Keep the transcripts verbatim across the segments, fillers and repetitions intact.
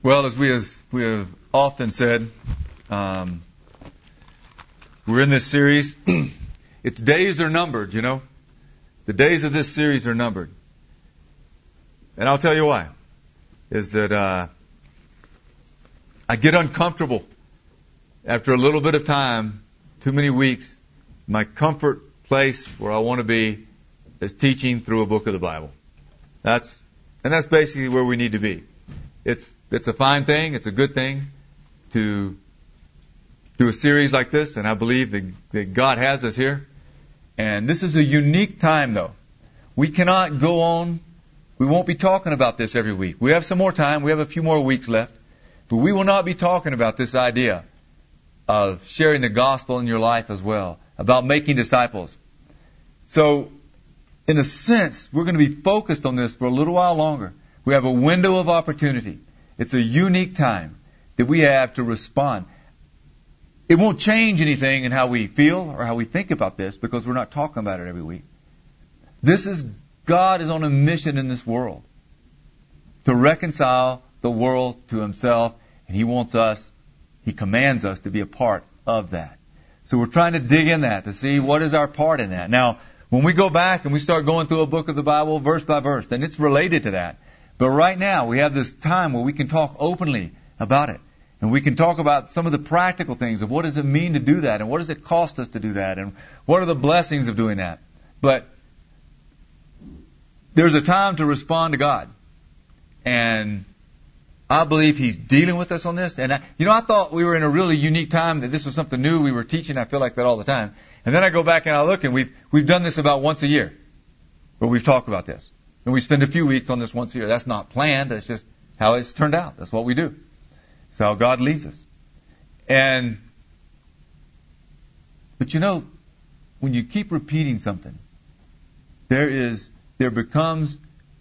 Well, as we, as we have often said, um, we're in this series. Its days are numbered, you know. The days of this series are numbered. And I'll tell you why. Is that uh, I get uncomfortable after a little bit of time, too many weeks. My comfort place where I want to be is teaching through a book of the Bible. That's and that's basically where we need to be. It's it's a fine thing. It's a good thing to do a series like this, and I believe that, that God has us here. And this is a unique time, though. We cannot go on. We won't be talking about this every week. We have some more time. We have a few more weeks left. But we will not be talking about this idea of sharing the gospel in your life as well, about making disciples. So, in a sense, we're going to be focused on this for a little while longer. We have a window of opportunity. It's a unique time that we have to respond. It won't change anything in how we feel or how we think about this because we're not talking about it every week. This is, God is on a mission in this world to reconcile the world to Himself, and He wants us, He commands us to be a part of that. So we're trying to dig in that to see what is our part in that. Now, when we go back and we start going through a book of the Bible verse by verse, then it's related to that. But right now, we have this time where we can talk openly about it. And we can talk about some of the practical things of what does it mean to do that, and what does it cost us to do that, and what are the blessings of doing that. But there's a time to respond to God. And I believe He's dealing with us on this. And, I, you know, I thought we were in a really unique time, that this was something new we were teaching. I feel like that all the time. And then I go back and I look, and we've, we've done this about once a year, where we've talked about this. And we spend a few weeks on this once a year. That's not planned. That's just how it's turned out. That's what we do. It's how God leads us. And, but you know, when you keep repeating something, there is, there becomes,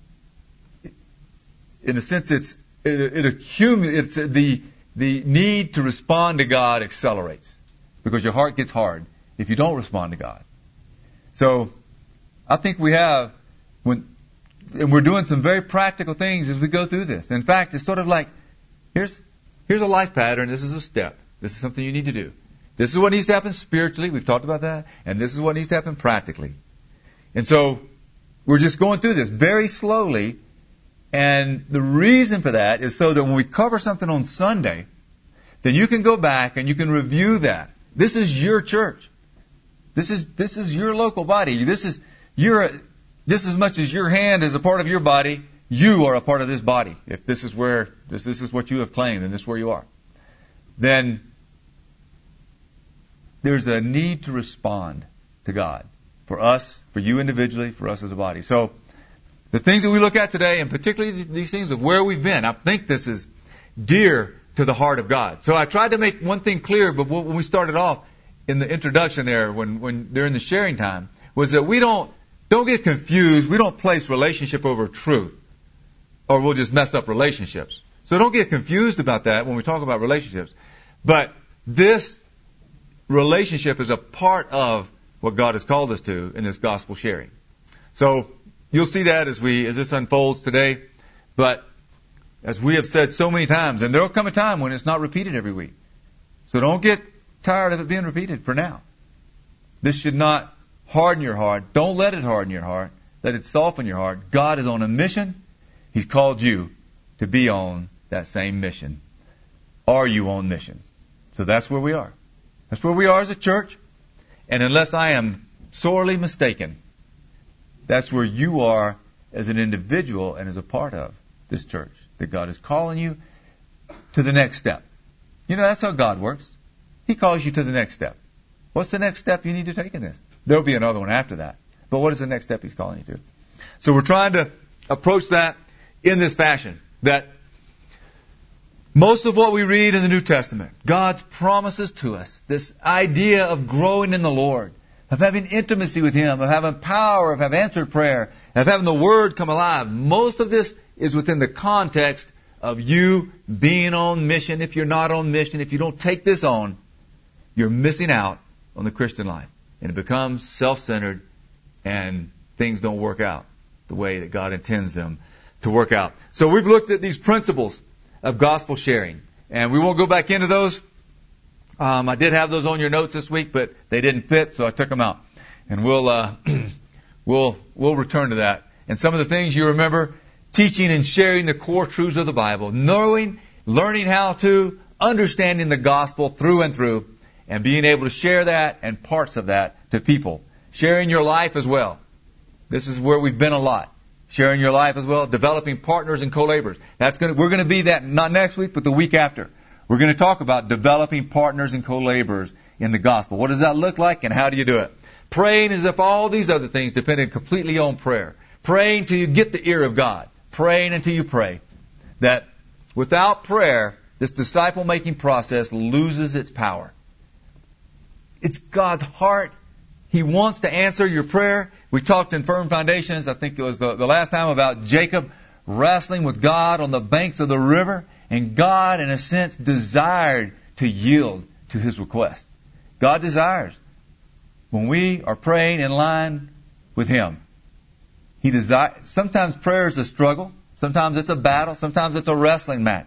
in a sense, it's, it, it accumulates, it's the, the need to respond to God accelerates. Because your heart gets hard if you don't respond to God. So, I think we have, when, and we're doing some very practical things as we go through this. In fact, it's sort of like, here's, here's a life pattern. This is a step. This is something you need to do. This is what needs to happen spiritually. We've talked about that. And this is what needs to happen practically. And so, we're just going through this very slowly. And the reason for that is so that when we cover something on Sunday, then you can go back and you can review that. This is your church. This is, this is your local body. This is, you're, just as much as your hand is a part of your body, you are a part of this body. If this is where, this, this is what you have claimed and this is where you are. Then there's a need to respond to God. For us, for you individually, for us as a body. So, the things that we look at today, and particularly these things of where we've been, I think this is dear to the heart of God. So I tried to make one thing clear, but when we started off in the introduction there, when, when during the sharing time, was that we don't, don't get confused. We don't place relationship over truth, or we'll just mess up relationships. So don't get confused about that when we talk about relationships. But this relationship is a part of what God has called us to in this gospel sharing. So you'll see that as we as this unfolds today. But as we have said so many times, and there will come a time when it's not repeated every week. So don't get tired of it being repeated for now. This should not harden your heart. Don't let it harden your heart. Let it soften your heart. God is on a mission. He's called you to be on that same mission. Are you on mission? So that's where we are. That's where we are as a church. And unless I am sorely mistaken, that's where you are as an individual and as a part of this church. That God is calling you to the next step. You know, that's how God works. He calls you to the next step. What's the next step you need to take in this? There'll be another one after that. But what is the next step He's calling you to? So we're trying to approach that in this fashion. That most of what we read in the New Testament, God's promises to us, this idea of growing in the Lord, of having intimacy with Him, of having power, of having answered prayer, of having the Word come alive, most of this is within the context of you being on mission. If you're not on mission, if you don't take this on, you're missing out on the Christian life. And it becomes self-centered and things don't work out the way that God intends them to work out. So we've looked at these principles of gospel sharing. And we won't go back into those. Um, I did have those on your notes this week, but they didn't fit, so I took them out. And we'll, uh, we'll, we'll return to that. And some of the things you remember, teaching and sharing the core truths of the Bible, knowing, learning how to, understanding the gospel through and through, and being able to share that and parts of that to people. Sharing your life as well. This is where we've been a lot. Sharing your life as well, developing partners and co-laborers. That's going to, we're going to be that not next week, but the week after. We're going to talk about developing partners and co-laborers in the gospel. What does that look like and how do you do it? Praying as if all these other things depended completely on prayer. Praying till you get the ear of God. Praying until you pray. That without prayer, this disciple-making process loses its power. It's God's heart. He wants to answer your prayer. We talked in Firm Foundations, I think it was the, the last time, about Jacob wrestling with God on the banks of the river. And God, in a sense, desired to yield to his request. God desires. When we are praying in line with him, he desires. Sometimes prayer is a struggle. Sometimes it's a battle. Sometimes it's a wrestling match.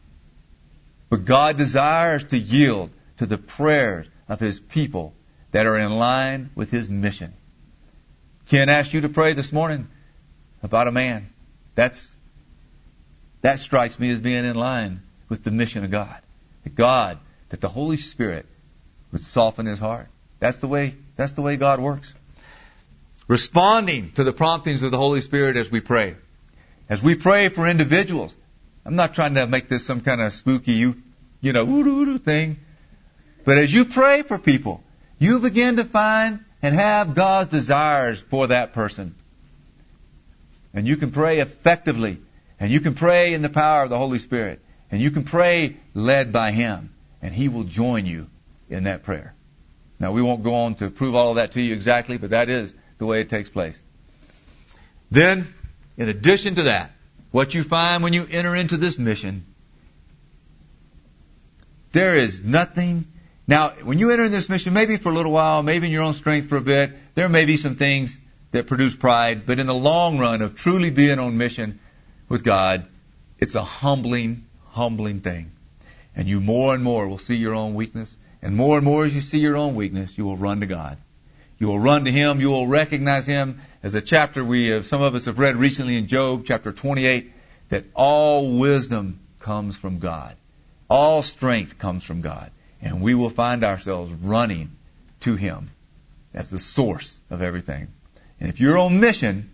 But God desires to yield to the prayers of his people that are in line with his mission. Ken asked you to pray this morning about a man. That's That strikes me as being in line with the mission of God. That God, that the Holy Spirit would soften his heart. That's the way, that's the way God works. Responding to the promptings of the Holy Spirit as we pray. As we pray for individuals. I'm not trying to make this some kind of spooky, you, you know, woo-doo-doo thing. But as you pray for people, you begin to find and have God's desires for that person. And you can pray effectively. And you can pray in the power of the Holy Spirit. And you can pray led by him. And he will join you in that prayer. Now, we won't go on to prove all of that to you exactly, but that is the way it takes place. Then, in addition to that, what you find when you enter into this mission, there is nothing. Now, when you enter in this mission, maybe for a little while, maybe in your own strength for a bit, there may be some things that produce pride, but in the long run of truly being on mission with God, it's a humbling, humbling thing. And you more and more will see your own weakness, and more and more as you see your own weakness, you will run to God. You will run to him, you will recognize him as a chapter we have, some of us have read recently in Job, chapter twenty-eight, that all wisdom comes from God. All strength comes from God. And we will find ourselves running to him as the source of everything. And if you're on mission,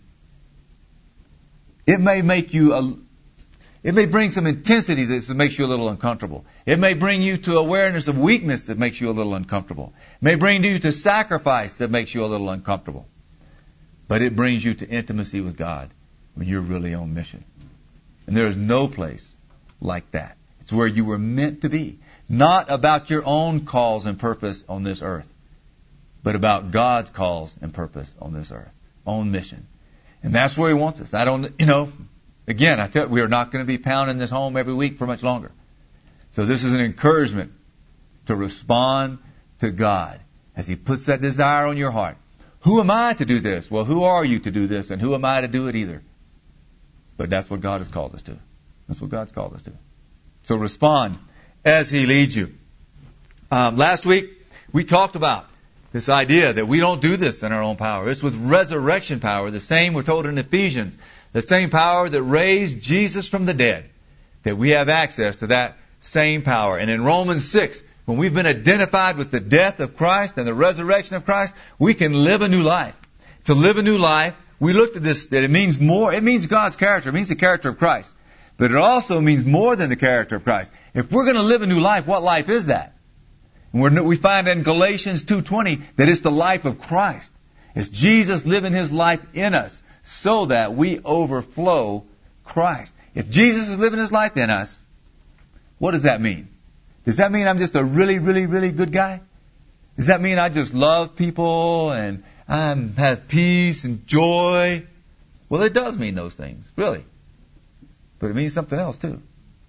it may make you a, it may bring some intensity that makes you a little uncomfortable. It may bring you to awareness of weakness that makes you a little uncomfortable. It may bring you to sacrifice that makes you a little uncomfortable. But it brings you to intimacy with God when you're really on mission. And there is no place like that. It's where you were meant to be. Not about your own cause and purpose on this earth, but about God's cause and purpose on this earth, on mission. And that's where he wants us. I don't, you know, again, I tell you, we are not going to be pounding this home every week for much longer. So this is an encouragement to respond to God as he puts that desire on your heart. Who am I to do this? Well, who are you to do this? And who am I to do it either? But that's what God has called us to. That's what God's called us to. So respond as he leads you. Um, last week, we talked about this idea that we don't do this in our own power. It's with resurrection power, the same we're told in Ephesians, the same power that raised Jesus from the dead, that we have access to that same power. And in Romans six, when we've been identified with the death of Christ and the resurrection of Christ, we can live a new life. To live a new life, we looked at this, that it means more, it means God's character, it means the character of Christ. But it also means more than the character of Christ. If we're going to live a new life, what life is that? And we're, we find in Galatians two twenty that it's the life of Christ. It's Jesus living his life in us so that we overflow Christ. If Jesus is living his life in us, what does that mean? Does that mean I'm just a really, really, really good guy? Does that mean I just love people and I have peace and joy? Well, it does mean those things, really. But it means something else too.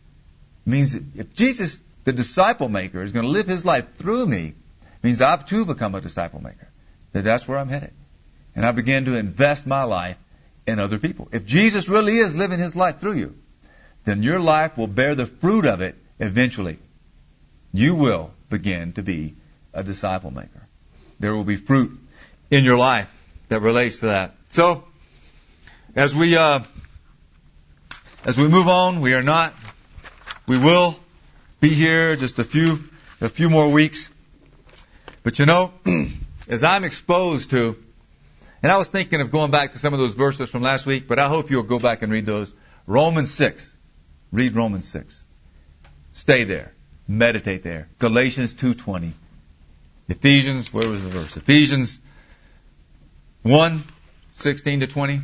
It means that if Jesus, the disciple maker, is going to live his life through me, it means I've too become a disciple maker. That that's where I'm headed. And I begin to invest my life in other people. If Jesus really is living his life through you, then your life will bear the fruit of it eventually. You will begin to be a disciple maker. There will be fruit in your life that relates to that. So, as we uh, as we move on, we are not, we will be here just a few a few more weeks. But you know, as I'm exposed to, and I was thinking of going back to some of those verses from last week, but I hope you'll go back and read those. Romans six. Read Romans six. Stay there. Meditate there. Galatians two twenty. Ephesians, where was the verse? Ephesians one, sixteen to twenty.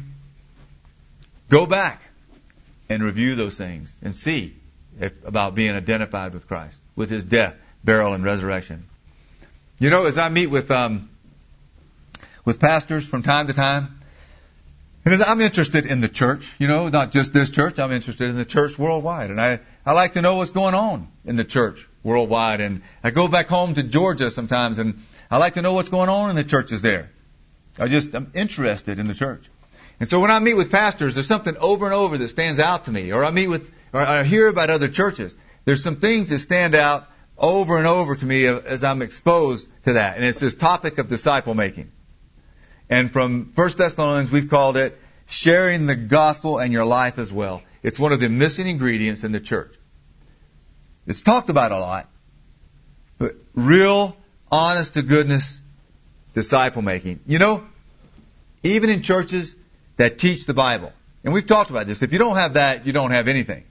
Go back and review those things and see if, about being identified with Christ, with His death, burial, and resurrection. You know, as I meet with um, with pastors from time to time, and as I'm interested in the church, you know, not just this church, I'm interested in the church worldwide. And I, I like to know what's going on in the church worldwide. And I go back home to Georgia sometimes, and I like to know what's going on in the churches there. I just, I'm interested in the church. And so when I meet with pastors, there's something over and over that stands out to me. Or I meet with, or I hear about other churches. There's some things that stand out over and over to me as I'm exposed to that. And it's this topic of disciple making. And from First Thessalonians, we've called it sharing the gospel and your life as well. It's one of the missing ingredients in the church. It's talked about a lot, but real, honest to goodness disciple making. You know, even in churches that teach the Bible, and we've talked about this, if you don't have that, you don't have anything.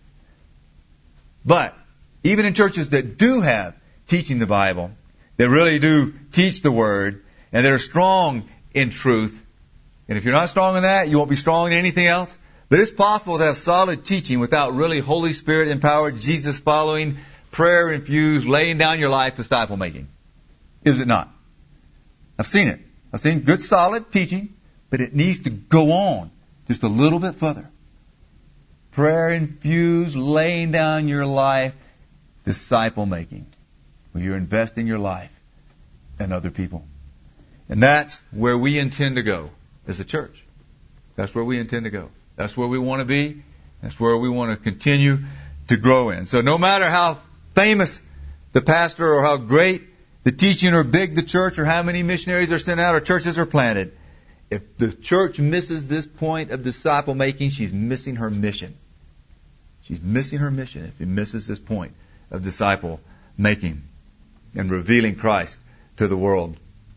But even in churches that do have teaching the Bible, that really do teach the Word, and they're strong in truth, and if you're not strong in that, you won't be strong in anything else. But it's possible to have solid teaching without really Holy Spirit empowered, Jesus following, prayer infused, laying down your life disciple making. Is it not? I've seen it. I've seen good solid teaching, but it needs to go on just a little bit further. Prayer infused, laying down your life disciple making, where you're investing your life in other people. And that's where we intend to go as a church. That's where we intend to go. That's where we want to be. That's where we want to continue to grow in. So no matter how famous the pastor or how great the teaching or big the church or how many missionaries are sent out or churches are planted, if the church misses this point of disciple making, she's missing her mission. She's missing her mission if she misses this point of disciple making and revealing Christ to the world.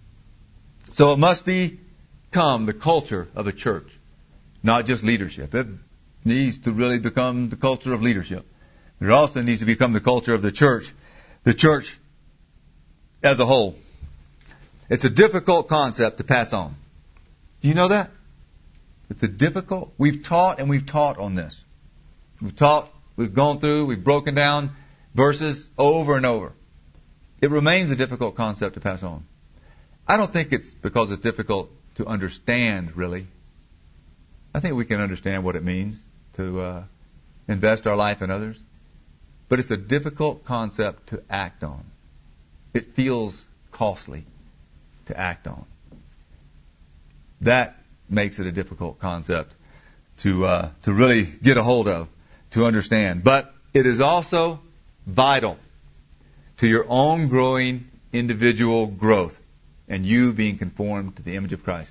So it must become the culture of a church, not just leadership. It needs to really become the culture of leadership. It also needs to become the culture of the church, the church as a whole. It's a difficult concept to pass on. Do you know that? It's a difficult. We've taught and we've taught on this. We've taught, we've gone through, we've broken down verses over and over. It remains a difficult concept to pass on. I don't think it's because it's difficult to understand, really. I think we can understand what it means to uh, invest our life in others. But it's a difficult concept to act on. It feels costly to act on. That makes it a difficult concept to uh, to really get a hold of, to understand. But it is also vital to your own growing individual growth and you being conformed to the image of Christ.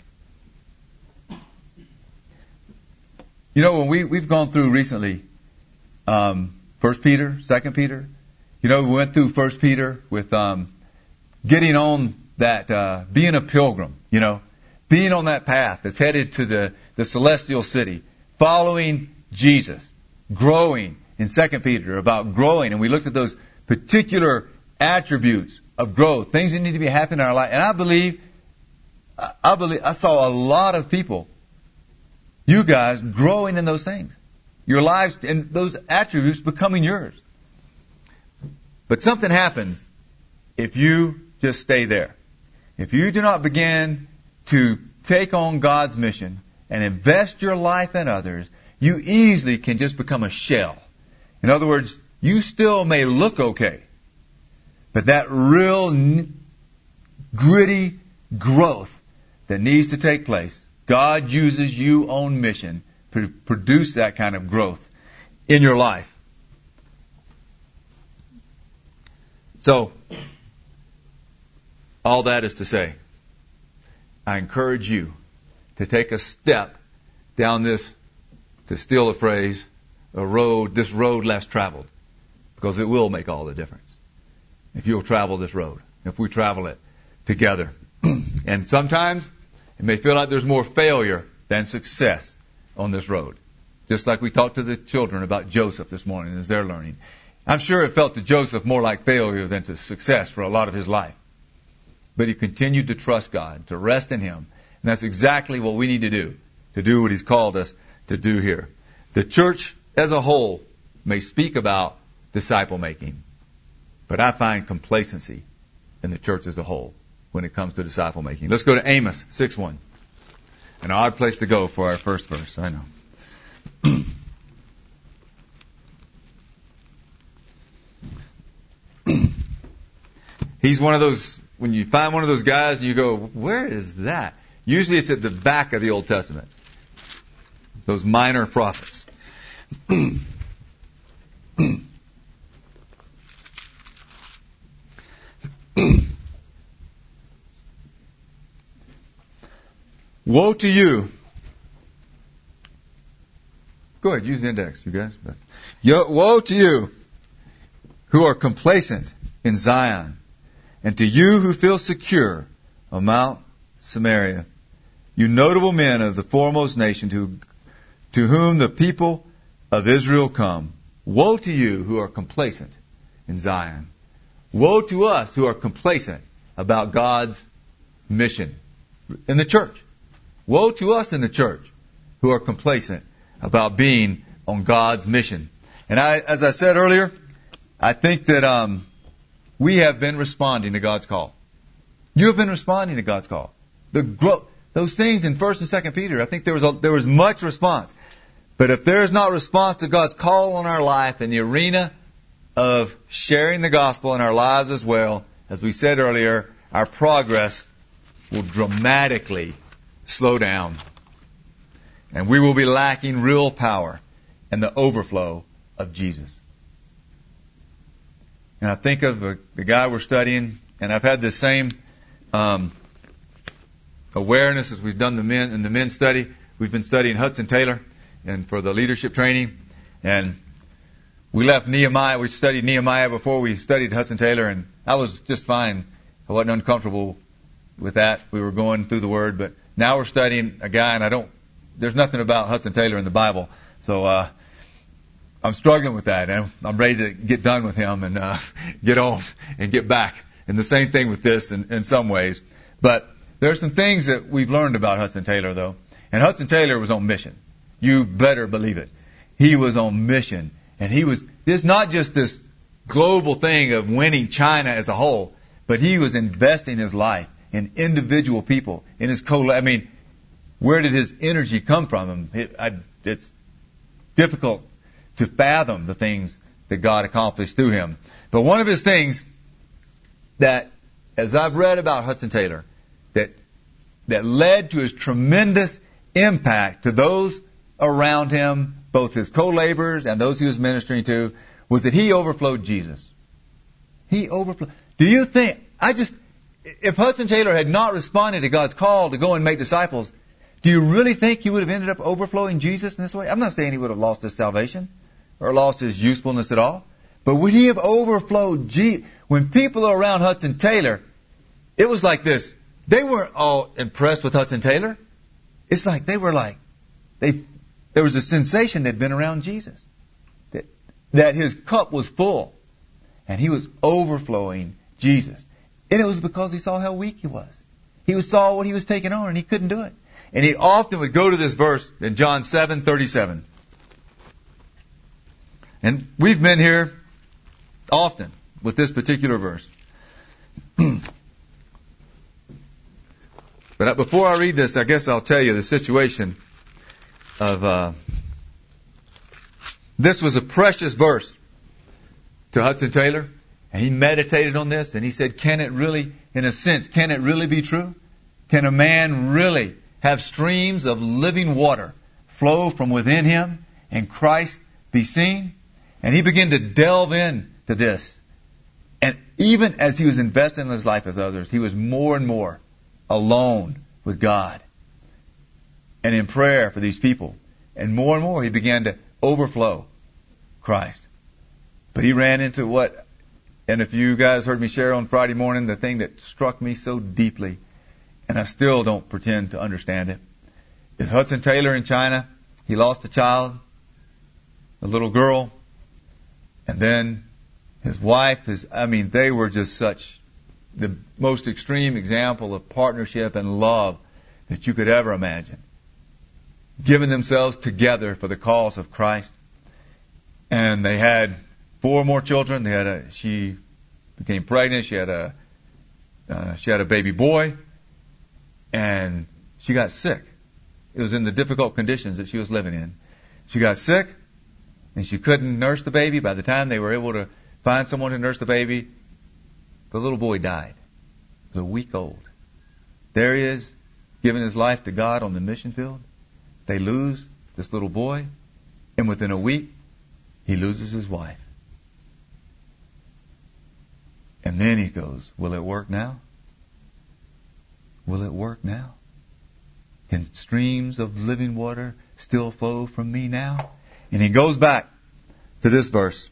You know, when we, we've gone through recently um, First Peter, Second Peter, you know, we went through First Peter with um, getting on that, uh, being a pilgrim, you know, being on that path that's headed to the, the celestial city, following Jesus, growing in Second Peter, about growing. And we looked at those particular attributes of growth, things that need to be happening in our life. And I believe, I believe, I saw a lot of people, you guys, growing in those things. Your lives and those attributes becoming yours. But something happens if you just stay there. If you do not begin to take on God's mission and invest your life in others, you easily can just become a shell. In other words, you still may look okay, but that real n- gritty growth that needs to take place, God uses you on mission to produce that kind of growth in your life. So, all that is to say, I encourage you to take a step down this, to steal a phrase, a road, this road less traveled, because it will make all the difference if you'll travel this road, if we travel it together. And sometimes it may feel like there's more failure than success on this road. Just like we talked to the children about Joseph this morning as they're learning. I'm sure it felt to Joseph more like failure than to success for a lot of his life. But he continued to trust God, to rest in Him. And that's exactly what we need to do, to do what He's called us to do here. The church as a whole may speak about disciple making, but I find complacency in the church as a whole when it comes to disciple making. Let's go to Amos six one. An odd place to go for our first verse, I know. He's one of those, when you find one of those guys and you go, where is that? Usually it's at the back of the Old Testament. Those minor prophets. Woe to you. Go ahead, use the index, you guys. Yo, woe to you who are complacent in Zion, and to you who feel secure on Mount Samaria, you notable men of the foremost nation to, to whom the people of Israel come. Woe to you who are complacent in Zion. Woe to us who are complacent about God's mission in the church. Woe to us in the church who are complacent about being on God's mission. And I, as I said earlier, I think that um, we have been responding to God's call. You have been responding to God's call. The gro- those things in First and Second Peter, I think there was a, there was much response. But if there is not response to God's call on our life in the arena of sharing the gospel in our lives as well, as we said earlier, our progress will dramatically slow down. And we will be lacking real power and the overflow of Jesus. And I think of a, the guy we're studying, and I've had the same um, awareness as we've done the men in the men's study. We've been studying Hudson Taylor and for the leadership training. And we left Nehemiah. We studied Nehemiah before we studied Hudson Taylor, and I was just fine. I wasn't uncomfortable with that. We were going through the Word, but now we're studying a guy, and I don't. There's nothing about Hudson Taylor in the Bible, so uh, I'm struggling with that. And I'm ready to get done with him and uh, get on and get back. And the same thing with this in, in some ways. But there are some things that we've learned about Hudson Taylor, though. And Hudson Taylor was on mission. You better believe it. He was on mission. And he was, it's not just this global thing of winning China as a whole, but he was investing his life in individual people, in his co, I mean, where did his energy come from? It, I, it's difficult to fathom the things that God accomplished through him. But one of his things that, as I've read about Hudson Taylor, that that led to his tremendous impact to those around him, both his co-laborers and those he was ministering to, was that he overflowed Jesus. He overflowed. Do you think, I just, if Hudson Taylor had not responded to God's call to go and make disciples, do you really think he would have ended up overflowing Jesus in this way? I'm not saying he would have lost his salvation or lost his usefulness at all. But would he have overflowed Jesus? When people are around Hudson Taylor, it was like this. They weren't all impressed with Hudson Taylor. It's like they were like, they, there was a sensation they'd been around Jesus. That, that his cup was full. And he was overflowing Jesus. And it was because he saw how weak he was. He saw what he was taking on and he couldn't do it. And he often would go to this verse in John seven thirty-seven. And we've been here often with this particular verse. But before I read this, I guess I'll tell you the situation of, uh, this was a precious verse to Hudson Taylor. And he meditated on this and he said, can it really, in a sense, can it really be true? Can a man really have streams of living water flow from within him and Christ be seen. And he began to delve into this. And even as he was investing in his life as others, he was more and more alone with God and in prayer for these people. And more and more he began to overflow Christ. But he ran into what, and if you guys heard me share on Friday morning, the thing that struck me so deeply, and I still don't pretend to understand it, is Hudson Taylor in China. He lost a child, a little girl, and then his wife, his, I mean, they were just such the most extreme example of partnership and love that you could ever imagine. Giving themselves together for the cause of Christ. And they had four more children. They had a, she became pregnant. She had a, uh, she had a baby boy, and she got sick. It was in the difficult conditions that she was living in. She got sick, and she couldn't nurse the baby. By the time they were able to find someone to nurse the baby, the little boy died. He was a week old. There he is, giving his life to God on the mission field. They lose this little boy, and within a week, he loses his wife. And then he goes, will it work now? Will it work now? Can streams of living water still flow from me now? And he goes back to this verse.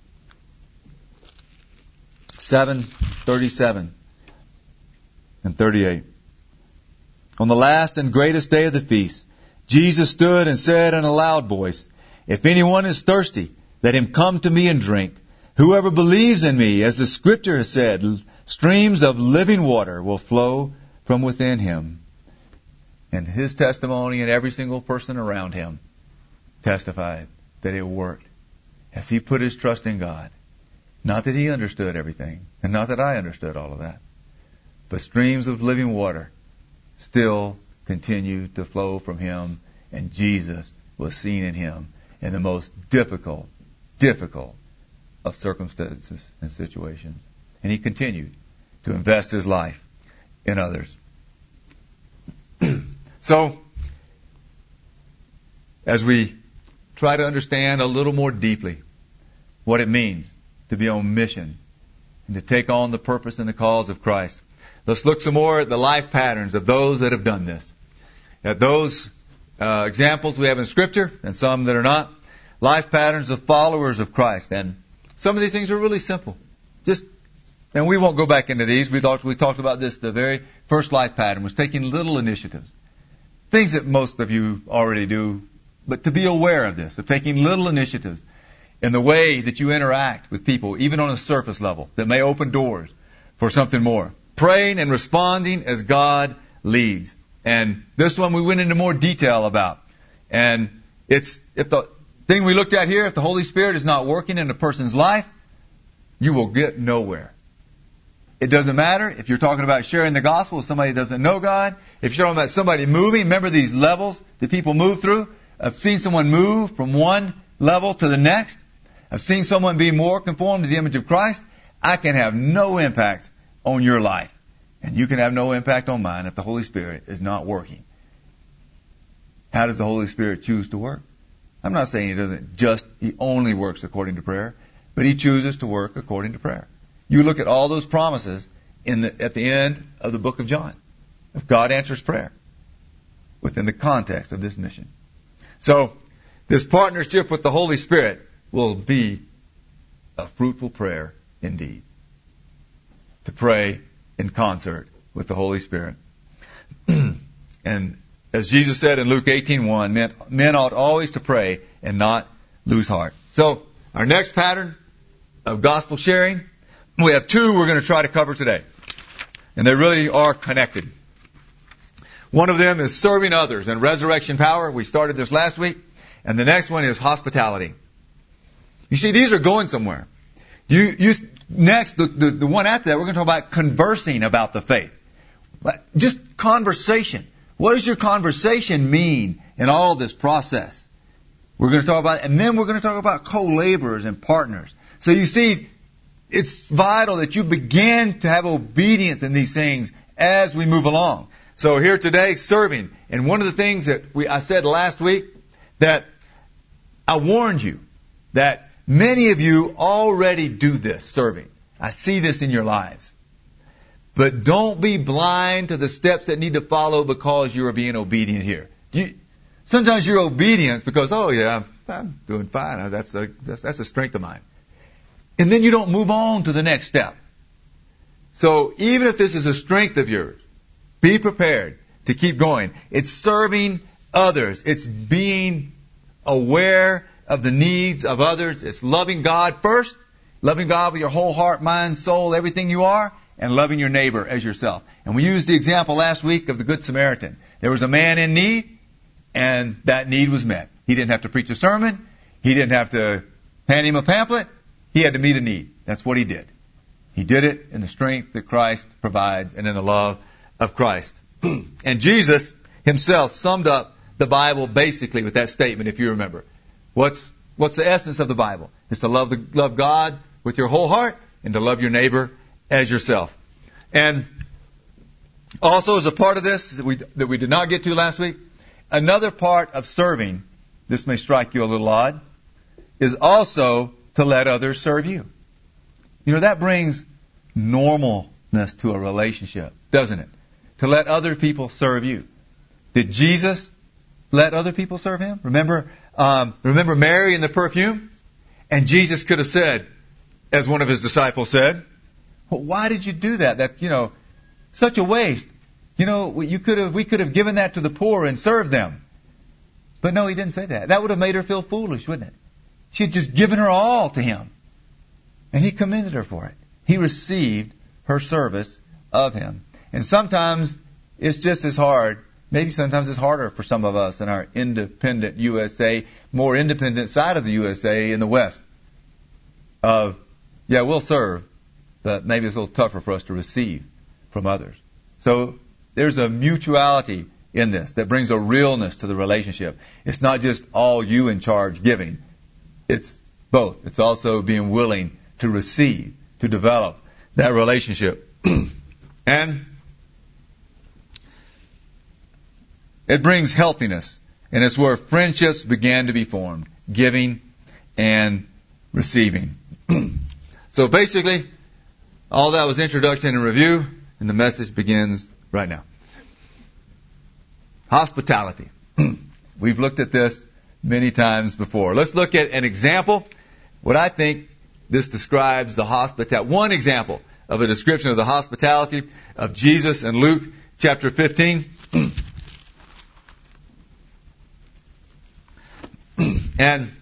seven thirty-seven and thirty-eight. On the last and greatest day of the feast, Jesus stood and said in a loud voice, if anyone is thirsty, let him come to me and drink. Whoever believes in me, as the Scripture has said, streams of living water will flow from within him. And his testimony and every single person around him testified that it worked as he put his trust in God. Not that he understood everything, and not that I understood all of that, but streams of living water still continued to flow from him, and Jesus was seen in him in the most difficult, difficult of circumstances and situations. And he continued to invest his life in others. So, as we try to understand a little more deeply what it means to be on mission and to take on the purpose and the cause of Christ, let's look some more at the life patterns of those that have done this. At those uh, examples we have in Scripture and some that are not. Life patterns of followers of Christ. And some of these things are really simple. Just, and we won't go back into these. We talked, we talked about this. The very first life pattern was taking little initiatives. Things that most of you already do. But to be aware of this, of taking little initiatives in the way that you interact with people, even on a surface level, that may open doors for something more. Praying and responding as God leads. And this one we went into more detail about. And it's, if the thing we looked at here, if the Holy Spirit is not working in a person's life, you will get nowhere. It doesn't matter if you're talking about sharing the gospel with somebody who doesn't know God. If you're talking about somebody moving, remember these levels that people move through? I've seen someone move from one level to the next. I've seen someone be more conformed to the image of Christ. I can have no impact on your life. And you can have no impact on mine if the Holy Spirit is not working. How does the Holy Spirit choose to work? I'm not saying He doesn't just, He only works according to prayer, but He chooses to work according to prayer. You look at all those promises in the, at the end of the book of John. If God answers prayer within the context of this mission. So, this partnership with the Holy Spirit will be a fruitful prayer indeed. To pray in concert with the Holy Spirit. And as Jesus said in Luke eighteen one, men, men ought always to pray and not lose heart. So, our next pattern of gospel sharing, we have two we're going to try to cover today. And they really are connected. One of them is serving others and resurrection power. We started this last week. And the next one is hospitality. You see, these are going somewhere. You, you, next, the, the, the one after that, we're going to talk about conversing about the faith. Just conversation. What does your conversation mean in all this process? We're going to talk about, and then we're going to talk about co-laborers and partners. So you see, it's vital that you begin to have obedience in these things as we move along. So here today, serving. And one of the things that we, I said last week, that I warned you that many of you already do this, serving. I see this in your lives. But don't be blind to the steps that need to follow because you are being obedient here. You, sometimes you're obedient because, oh yeah, I'm, I'm doing fine. That's a, that's, that's a strength of mine. And then you don't move on to the next step. So even if this is a strength of yours, be prepared to keep going. It's serving others. It's being aware of the needs of others. It's loving God first, loving God with your whole heart, mind, soul, everything you are, and loving your neighbor as yourself. And we used the example last week of the Good Samaritan. There was a man in need, and that need was met. He didn't have to preach a sermon. He didn't have to hand him a pamphlet. He had to meet a need. That's what he did. He did it in the strength that Christ provides and in the love of Christ. And Jesus himself summed up the Bible basically with that statement, if you remember. What's what's the essence of the Bible? It's to love the, love God with your whole heart and to love your neighbor as yourself. And also as a part of this that we, that we did not get to last week, another part of serving, this may strike you a little odd, is also to let others serve you. You know, that brings normalness to a relationship, doesn't it? To let other people serve you. Did Jesus let other people serve him? Remember, um, remember Mary and the perfume? And Jesus could have said, as one of his disciples said, well, why did you do that? That's, you know, such a waste. You know, you could have, we could have given that to the poor and served them. But no, he didn't say that. That would have made her feel foolish, wouldn't it? She had just given her all to him. And he commended her for it. He received her service of him. And sometimes it's just as hard, maybe sometimes it's harder for some of us in our independent U S A, more independent side of the U S A in the West. Of, yeah, we'll serve, but maybe it's a little tougher for us to receive from others. So there's a mutuality in this that brings a realness to the relationship. It's not just all you in charge giving. It's both. It's also being willing to receive, to develop that relationship. And it brings healthiness. And it's where friendships began to be formed, giving and receiving. So basically, all that was introduction and review, and the message begins right now. Hospitality. We've looked at this many times before. Let's look at an example. What I think this describes the hospitality. One example of a description of the hospitality of Jesus in Luke chapter fifteen. And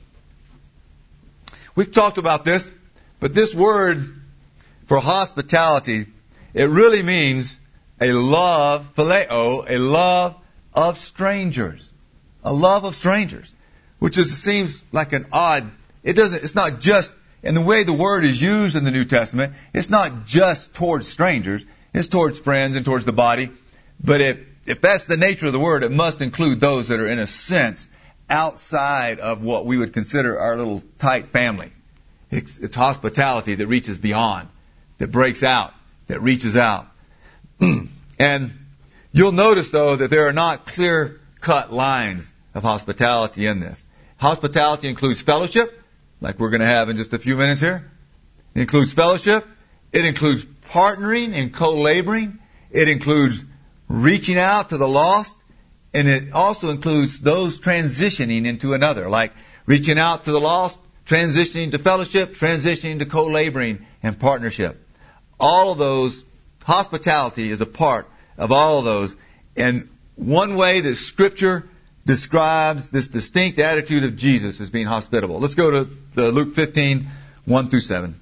we've talked about this, but this word for hospitality, it really means a love, phileo, a love of strangers. A love of strangers. Which is, seems like an odd, it doesn't, it's not just, in the way the word is used in the New Testament, it's not just towards strangers, it's towards friends and towards the body. But if, if that's the nature of the word, it must include those that are in a sense outside of what we would consider our little tight family. It's, it's hospitality that reaches beyond, that breaks out, that reaches out. And you'll notice, though, that there are not clear-cut lines of hospitality in this. Hospitality includes fellowship, like we're going to have in just a few minutes here. It includes fellowship. It includes partnering and co-laboring. It includes reaching out to the lost. And it also includes those transitioning into another, like reaching out to the lost, transitioning to fellowship, transitioning to co-laboring and partnership. All of those, hospitality is a part of all of those. And one way that Scripture describes this distinct attitude of Jesus as being hospitable. Let's go to the Luke fifteen, one through seven.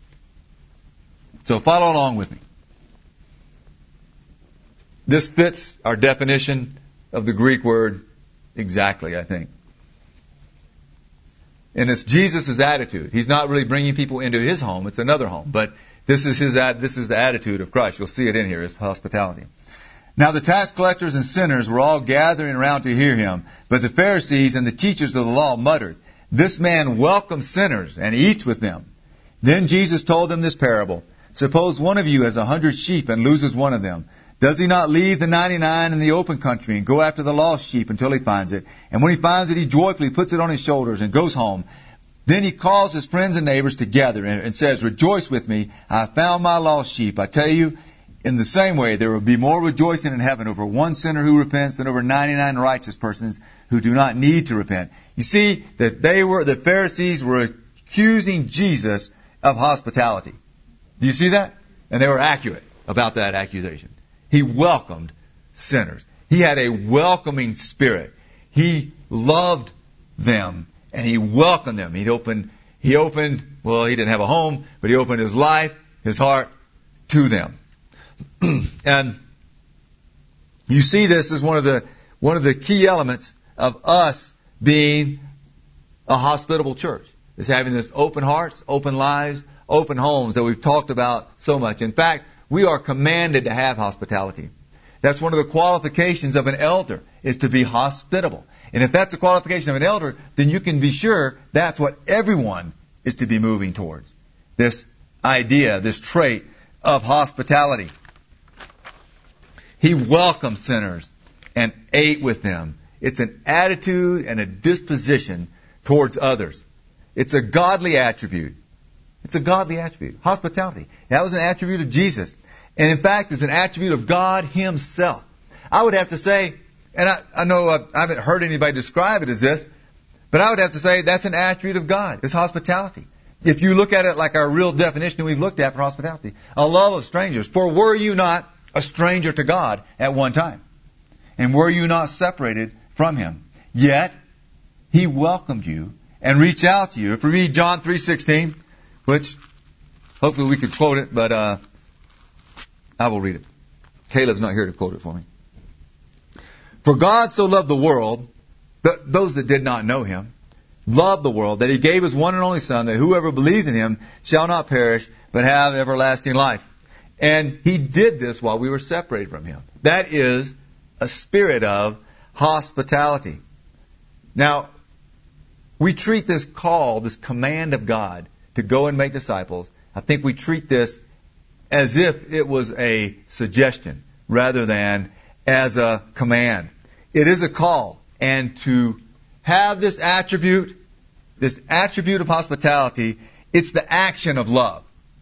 So follow along with me. This fits our definition of the Greek word exactly, I think. And it's Jesus' attitude. He's not really bringing people into his home. It's another home. But this is his, this is the attitude of Christ. You'll see it in here, his hospitality. Now the tax collectors and sinners were all gathering around to hear him. But the Pharisees and the teachers of the law muttered, "This man welcomes sinners and eats with them." Then Jesus told them this parable. "Suppose one of you has a hundred sheep and loses one of them. Does he not leave the ninety-nine in the open country and go after the lost sheep until he finds it? And when he finds it, he joyfully puts it on his shoulders and goes home. Then he calls his friends and neighbors together and, and says, rejoice with me. I found my lost sheep. I tell you, in the same way, there will be more rejoicing in heaven over one sinner who repents than over ninety-nine righteous persons who do not need to repent. You see that they were, the Pharisees were accusing Jesus of hospitality. Do you see that? And they were accurate about that accusation. He welcomed sinners. He had a welcoming spirit. He loved them and he welcomed them. He opened, he opened, well, he didn't have a home, but he opened his life, his heart to them. And you see this as one of the, one of the key elements of us being a hospitable church, is having this open hearts, open lives, open homes that we've talked about so much. In fact, we are commanded to have hospitality. That's one of the qualifications of an elder, is to be hospitable. And if that's the qualification of an elder, then you can be sure that's what everyone is to be moving towards. This idea, this trait of hospitality. He welcomed sinners and ate with them. It's an attitude and a disposition towards others. It's a godly attribute. It's a godly attribute. Hospitality. That was an attribute of Jesus. And in fact, it's an attribute of God Himself. I would have to say, and I, I know uh, I haven't heard anybody describe it as this, but I would have to say that's an attribute of God. It's hospitality. If you look at it like our real definition we've looked at for hospitality, a love of strangers. For were you not a stranger to God at one time? And were you not separated from Him? Yet, He welcomed you and reached out to you. If we read John three sixteen, which hopefully we could quote it, but uh, I will read it. Caleb's not here to quote it for me. For God so loved the world, th- those that did not know Him, loved the world, that He gave His one and only Son, that whoever believes in Him shall not perish, but have everlasting life. And He did this while we were separated from Him. That is a spirit of hospitality. Now, we treat this call, this command of God to go and make disciples, I think we treat this as if it was a suggestion rather than as a command. It is a call. And to have this attribute, this attribute of hospitality, it's the action of love.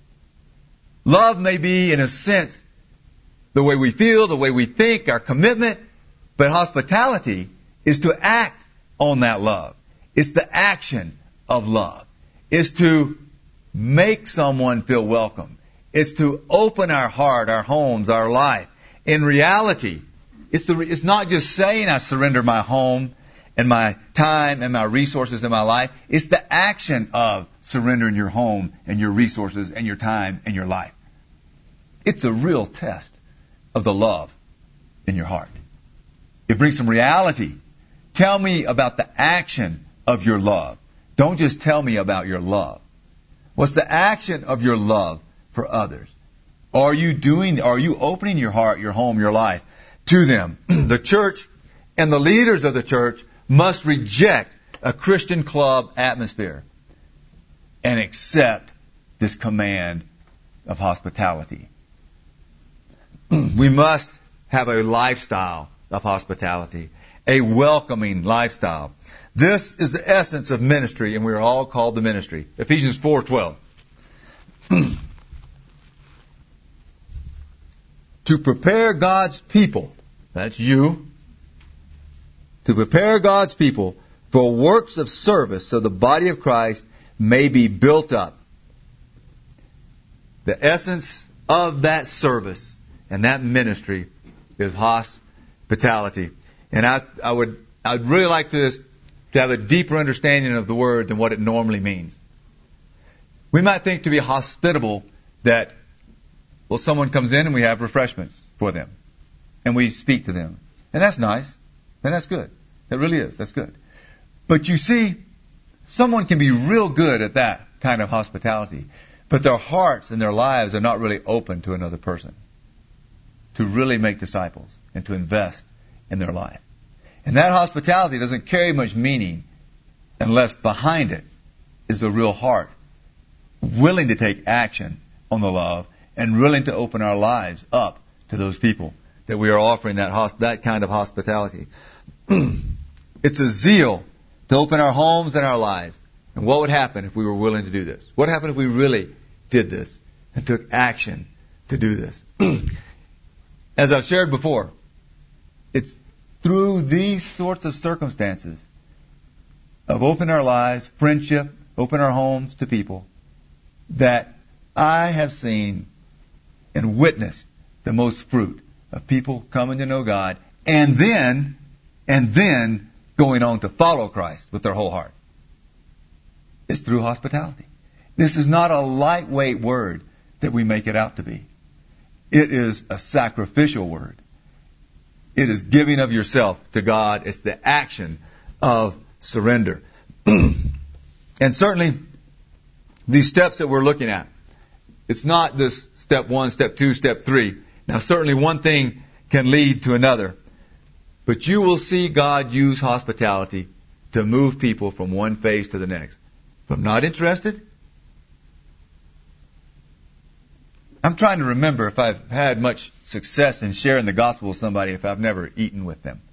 Love may be, in a sense, the way we feel, the way we think, our commitment, but hospitality is to act on that love. It's the action of love. It's to make someone feel welcome. It's to open our heart, our homes, our life. In reality, it's, the, it's not just saying I surrender my home and my time and my resources in my life. It's the action of surrendering your home and your resources and your time and your life. It's a real test of the love in your heart. It brings some reality. Tell me about the action of your love. Don't just tell me about your love. What's the action of your love for others? Are you doing, are you opening your heart, your home, your life to them? The church and the leaders of the church must reject a Christian club atmosphere and accept this command of hospitality. We must have a lifestyle of hospitality, a welcoming lifestyle. This is the essence of ministry, and we are all called to ministry. Ephesians four twelve. To prepare God's people, that's you, to prepare God's people for works of service so the body of Christ may be built up. The essence of that service and that ministry is hospitality. And I, I would, I would really like to, to have a deeper understanding of the word than what it normally means. We might think to be hospitable that, well, someone comes in and we have refreshments for them. And we speak to them. And that's nice. And that's good. It really is. That's good. But you see, someone can be real good at that kind of hospitality, but their hearts and their lives are not really open to another person, to really make disciples and to invest in their life. And that hospitality doesn't carry much meaning unless behind it is the real heart, willing to take action on the love and willing to open our lives up to those people that we are offering that hosp- that kind of hospitality. It's a zeal to open our homes and our lives And what would happen if we were willing to do this? What happened if we really did this and took action to do this? As I've shared before, it's through these sorts of circumstances of opening our lives, friendship, open our homes to people, that I have seen and witnessed the most fruit of people coming to know God and then, and then going on to follow Christ with their whole heart. It's through hospitality. This is not a lightweight word that we make it out to be. It is a sacrificial word. It is giving of yourself to God. It's the action of surrender. And certainly, these steps that we're looking at, it's not this step one, step two, step three. Now, certainly one thing can lead to another. But you will see God use hospitality to move people from one phase to the next. From not interested, I'm trying to remember if I've had much success in sharing the gospel with somebody if I've never eaten with them.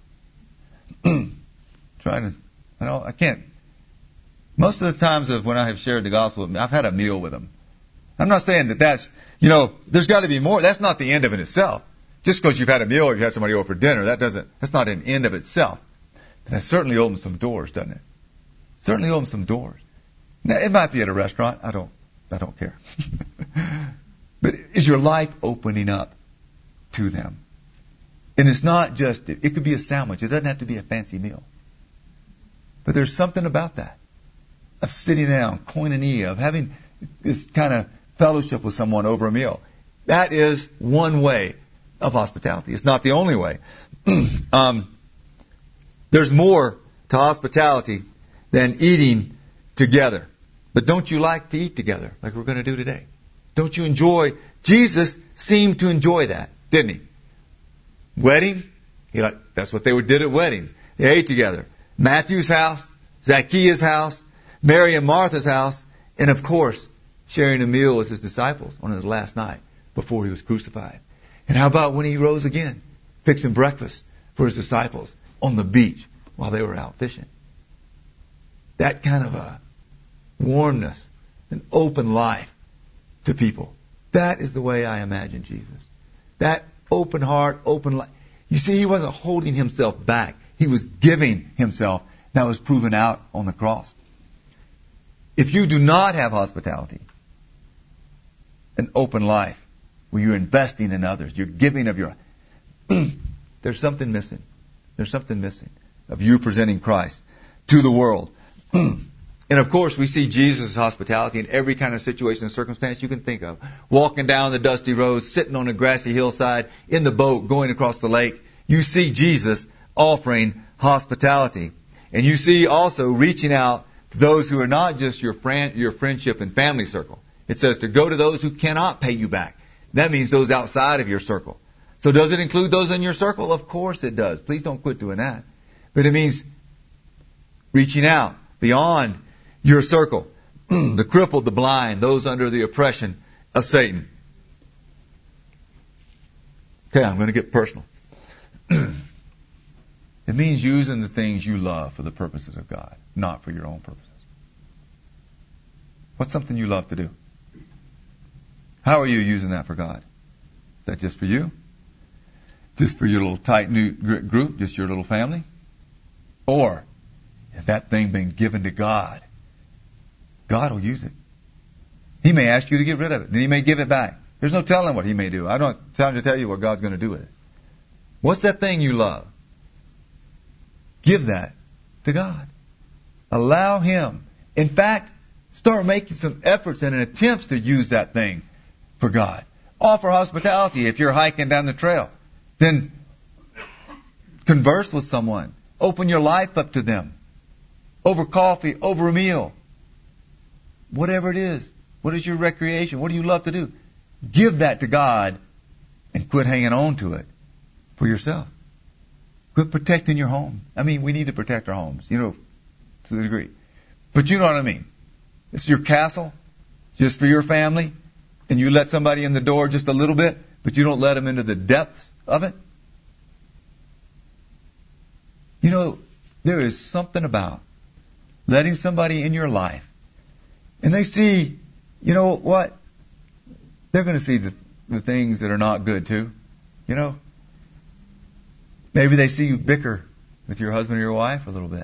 Trying to, I don't, I can't. Most of the times of when I have shared the gospel with them, I've had a meal with them. I'm not saying that that's, you know, there's got to be more. That's not the end of it itself. Just because you've had a meal or you've had somebody over for dinner, that doesn't, that's not an end of itself. But that certainly opens some doors, doesn't it? Certainly opens some doors. Now, it might be at a restaurant. I don't, I don't care. But is your life opening up to them? And it's not just, it could be a sandwich. It doesn't have to be a fancy meal. But there's something about that, of sitting down, koinonia, of having this kind of fellowship with someone over a meal. That is one way of hospitality. It's not the only way. um, there's more to hospitality than eating together. But don't you like to eat together, like we're going to do today? Don't you enjoy? Jesus seemed to enjoy that, didn't he? Wedding, he like, that's what they did at weddings. They ate together. Matthew's house, Zacchaeus' house, Mary and Martha's house, and of course, sharing a meal with his disciples on his last night before he was crucified. And how about when he rose again, fixing breakfast for his disciples on the beach while they were out fishing? That kind of a warmness, an open life to people. That is the way I imagine Jesus. That open heart, open life. You see, he wasn't holding himself back. He was giving himself. That was proven out on the cross. If you do not have hospitality, an open life, where you're investing in others, you're giving of your... there's something missing. There's something missing of you presenting Christ to the world. And of course, we see Jesus' hospitality in every kind of situation and circumstance you can think of. Walking down the dusty roads, sitting on a grassy hillside, in the boat, going across the lake. You see Jesus offering hospitality. And you see also reaching out to those who are not just your friend, your friendship and family circle. It says to go to those who cannot pay you back. That means those outside of your circle. So does it include those in your circle? Of course it does. Please don't quit doing that. But it means reaching out beyond your circle. The crippled, the blind, those under the oppression of Satan. Okay, I'm going to get personal. It means using the things you love for the purposes of God, not for your own purposes. What's something you love to do? How are you using that for God? Is that just for you? Just for your little tight-knit group? Just your little family? Or has that thing been given to God? God will use it. He may ask you to get rid of it, then he may give it back. There's no telling what he may do. I don't have time to tell you what God's going to do with it. What's that thing you love? Give that to God. Allow him. In fact, start making some efforts and attempts to use that thing for God. Offer hospitality if you're hiking down the trail. Then converse with someone. Open your life up to them. Over coffee, over a meal. Whatever it is. What is your recreation? What do you love to do? Give that to God and quit hanging on to it for yourself. Quit protecting your home. I mean, we need to protect our homes, you know, to the degree. But you know what I mean. It's your castle, just for your family, and you let somebody in the door just a little bit, but you don't let them into the depths of it. You know, there is something about letting somebody in your life, and they see, you know what? They're going to see the, the things that are not good too. You know, maybe they see you bicker with your husband or your wife a little bit.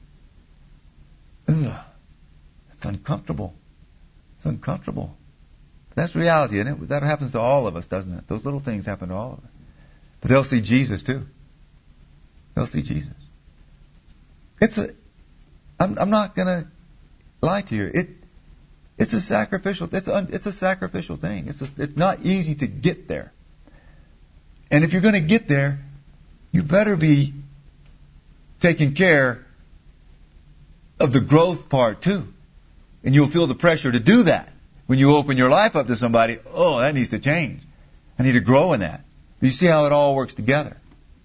Ugh, that's uncomfortable. It's uncomfortable. That's reality, isn't it? That happens to all of us, doesn't it? Those little things happen to all of us. But they'll see Jesus too. They'll see Jesus. It's a. I'm, I'm not going to lie to you. It. It's a sacrificial. It's a. It's a sacrificial thing. It's. A, it's not easy to get there. And if you're going to get there, you better be taking care of the growth part too, and you'll feel the pressure to do that when you open your life up to somebody. Oh, that needs to change. I need to grow in that. You see how it all works together.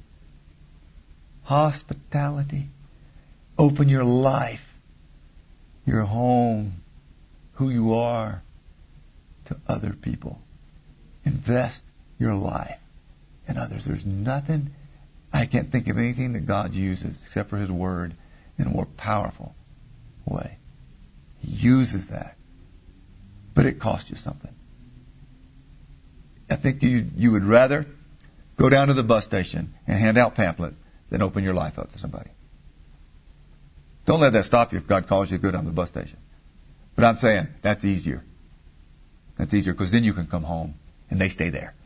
Hospitality. Open your life, your home, who you are to other people. Invest your life in others. There's nothing, I can't think of anything that God uses except for His Word in a more powerful way. He uses that. But it costs you something. I think you you would rather go down to the bus station and hand out pamphlets than open your life up to somebody. Don't let that stop you if God calls you to go down to the bus station. But I'm saying that's easier. That's easier because then you can come home and they stay there.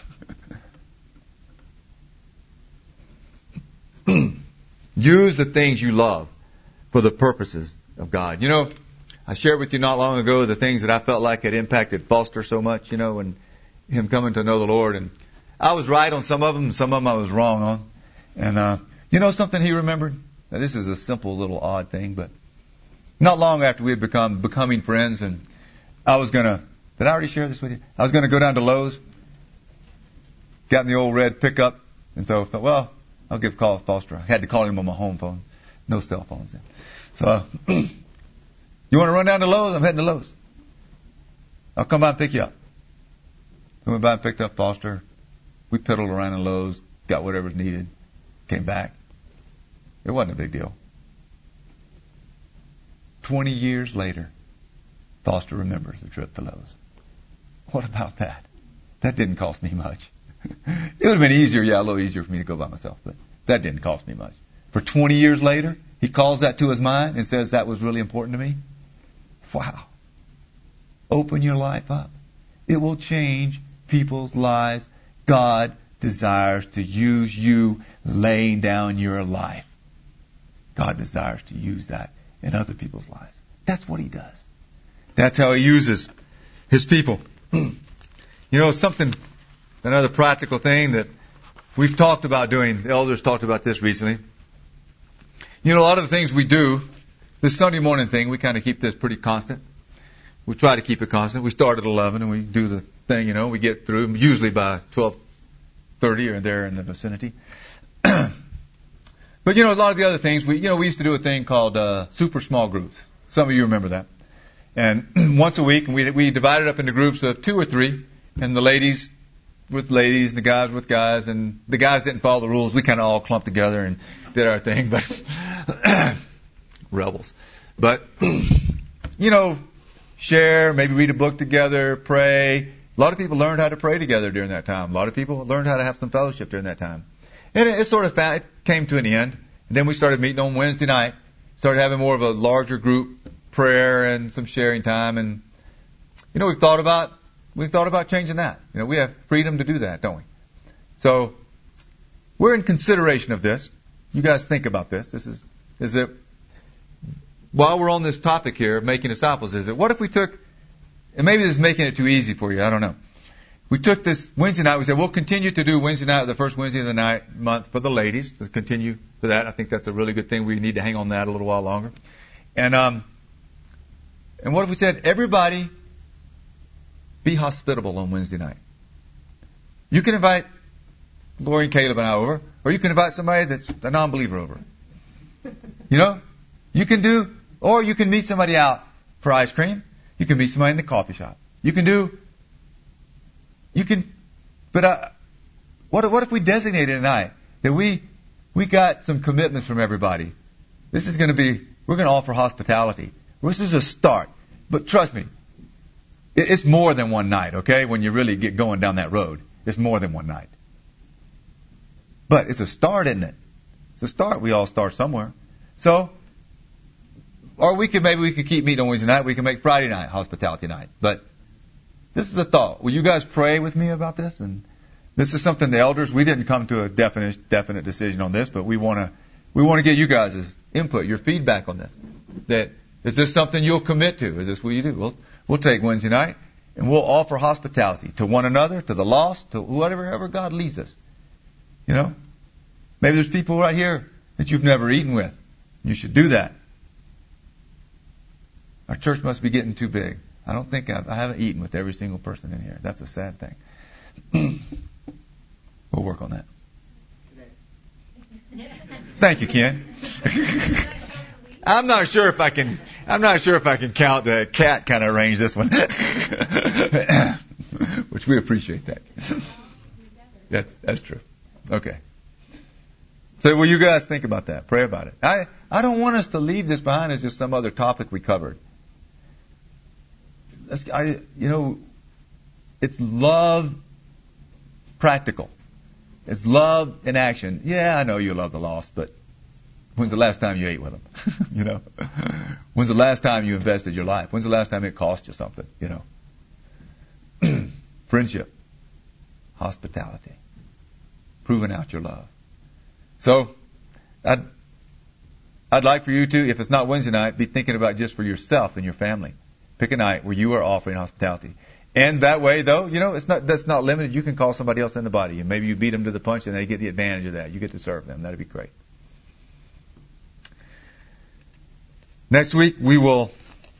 Use the things you love for the purposes of God. You know, I shared with you not long ago the things that I felt like had impacted Foster so much, you know, and him coming to know the Lord. And I was right on some of them, and some of them I was wrong on. And, uh, you know something he remembered? Now, this is a simple little odd thing, but not long after we had become becoming friends, and I was going to, did I already share this with you? I was going to go down to Lowe's, got in the old red pickup, and so I thought, well, I'll give a call to Foster. I had to call him on my home phone. No cell phones then. So, uh, you want to run down to Lowe's? I'm heading to Lowe's. I'll come by and pick you up. I went by and picked up Foster. We pedaled around in Lowe's, got whatever's needed, came back. It wasn't a big deal. Twenty years later, Foster remembers the trip to Lowe's. What about that? That didn't cost me much. It would have been easier, yeah, a little easier for me to go by myself, but that didn't cost me much. For twenty years later, he calls that to his mind and says that was really important to me. Wow. Open your life up. It will change people's lives. God desires to use you laying down your life. God desires to use that in other people's lives. That's what He does. That's how He uses His people. You know, something, another practical thing that we've talked about doing, the elders talked about this recently. You know, a lot of the things we do, this Sunday morning thing, we kind of keep this pretty constant. We try to keep it constant. We start at eleven and we do the thing, you know, we get through, usually by twelve thirty or there in the vicinity. But, you know, a lot of the other things, we, you know, we used to do a thing called uh, super small groups. Some of you remember that. And once a week, and we, we divided up into groups of two or three, and the ladies with ladies and the guys with guys, and the guys didn't follow the rules. We kind of all clumped together and did our thing, but rebels. But, you know, share, maybe read a book together, pray. A lot of people learned how to pray together during that time. A lot of people learned how to have some fellowship during that time. And it, it sort of it came to an end. And then we started meeting on Wednesday night, started having more of a larger group prayer and some sharing time. And, you know, we've thought about, we've thought about changing that. You know, we have freedom to do that, don't we? So we're in consideration of this. You guys think about this. This is, is it, while we're on this topic here of making disciples, is it, what if we took, and maybe this is making it too easy for you, I don't know. We took this Wednesday night, we said we'll continue to do Wednesday night, the first Wednesday of the night month for the ladies, to continue for that. I think that's a really good thing. We need to hang on that a little while longer. And, um, and what if we said, everybody be hospitable on Wednesday night? You can invite Lori and Caleb and I over, or you can invite somebody that's a non-believer over. You know? You can do, or you can meet somebody out for ice cream. You can meet somebody in the coffee shop. You can do, you can, but uh, what, what if we designated a night that we, we got some commitments from everybody? This is going to be, we're going to offer hospitality. This is a start. But trust me, it's more than one night, okay? When you really get going down that road, it's more than one night. But it's a start, isn't it? It's a start. We all start somewhere. So, or we could, maybe we could keep meeting on Wednesday night. We can make Friday night hospitality night. But this is a thought. Will you guys pray with me about this? And this is something the elders, we didn't come to a definite, definite decision on this, but we want to, we want to get you guys' input, your feedback on this. That, is this something you'll commit to? Is this what you do? We'll, we'll take Wednesday night and we'll offer hospitality to one another, to the lost, to whatever God leads us. You know? Maybe there's people right here that you've never eaten with. You should do that. Our church must be getting too big. I don't think I've, I haven't eaten with every single person in here. That's a sad thing. We'll work on that. Thank you, Ken. I'm not sure if I can. I'm not sure if I can count the cat kind of arrange this one, which we appreciate that. That's that's true. Okay. So, will you guys think about that? Pray about it. I I don't want us to leave this behind as just some other topic we covered. Let's, I you know, it's love practical. It's love in action. Yeah, I know you love the lost, but when's the last time you ate with them? You know, when's the last time you invested your life? When's the last time it cost you something? You know, friendship, hospitality, proving out your love. So, I'd I'd like for you to, if it's not Wednesday night, be thinking about just for yourself and your family. Pick a night where you are offering hospitality. And that way, though, you know, it's not that's not limited. You can call somebody else in the body, and maybe you beat them to the punch, and they get the advantage of that. You get to serve them. That'd be great. Next week, we will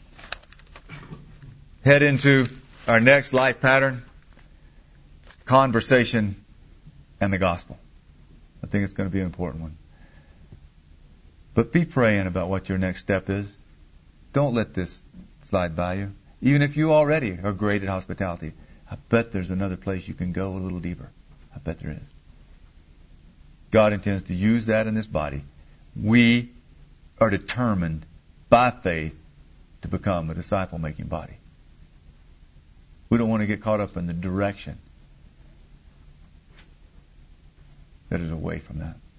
head into our next life pattern, conversation and the gospel. I think it's going to be an important one. But be praying about what your next step is. Don't let this slide by you. Even if you already are great at hospitality, I bet there's another place you can go a little deeper. I bet there is. God intends to use that in this body. We are determined by faith to become a disciple-making body. We don't want to get caught up in the direction that is away from that.